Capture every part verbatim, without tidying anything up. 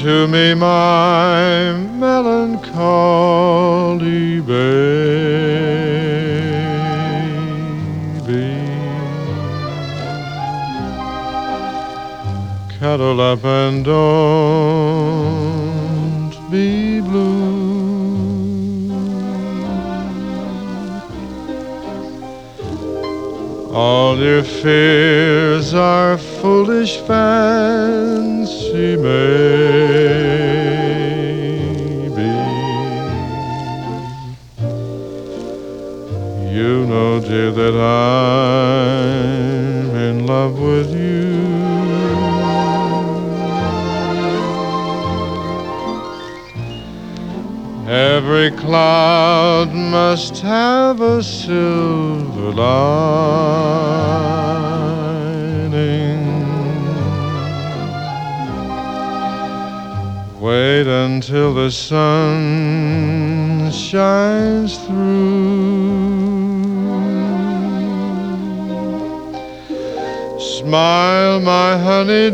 to me, my melancholy baby. Cuddle up and don't be blue. All your fears are foolish fancy, maybe. You know, dear, that I'm in love with you. Every cloud must have a silver lining. Wait until the sun shines through. Smile, my honey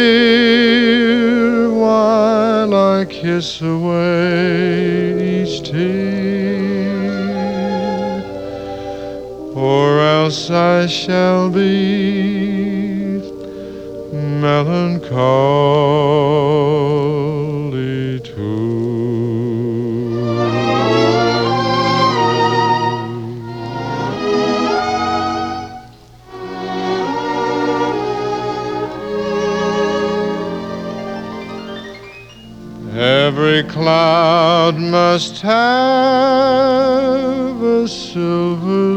dear, while I kiss away each tear, or else I shall be melancholy too. Every cloud must have a silver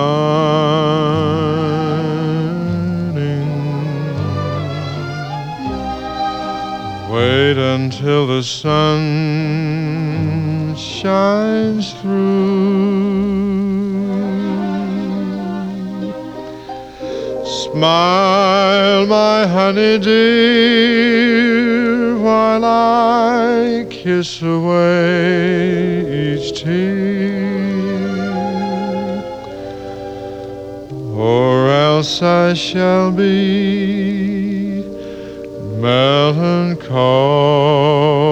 lining. Wait until the sun shines through. Smile, my honey dear, while I kiss away each tear, or else I shall be melancholy